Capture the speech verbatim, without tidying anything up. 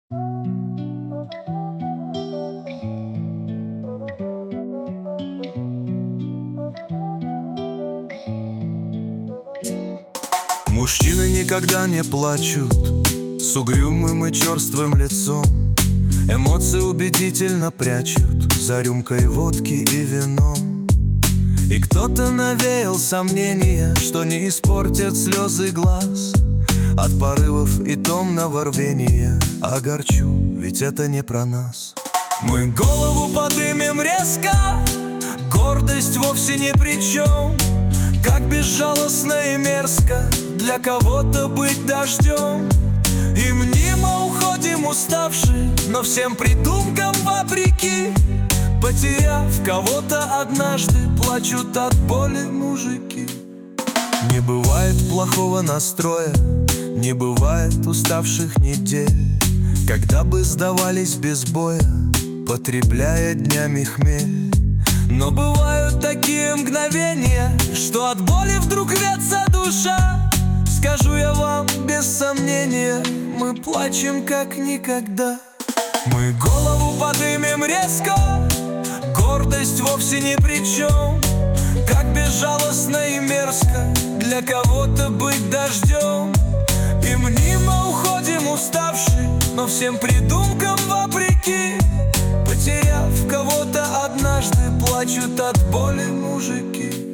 Мужчины никогда не плачут с угрюмым и черствым лицом. Эмоции убедительно прячут за рюмкой водки и вином. И кто-то навеял сомнения, что не испортят слезы глаз от порывов и томного рвения. Огорчу, ведь это не про нас. Мы голову подымем резко, гордость вовсе ни при чем. Как безжалостно и мерзко для кого-то быть дождем. И мнимо уходим уставшие, но всем придумкам вопреки. Потеряв кого-то однажды, плачут от боли мужики. Не бывает плохого настроя, не бывает уставших недель, когда бы сдавались без боя, потребляя днями хмель. Но бывают такие мгновения, что от боли вдруг рвется душа. Скажу я вам без сомнения, мы плачем как никогда. Мы голову подымем резко, гордость вовсе ни при чем. Как безжалостно и мерзко для кого-то быть дождем. И мнимо уходим уставшие, но всем придумкам вопреки. Потеряв кого-то однажды, плачут от боли мужики.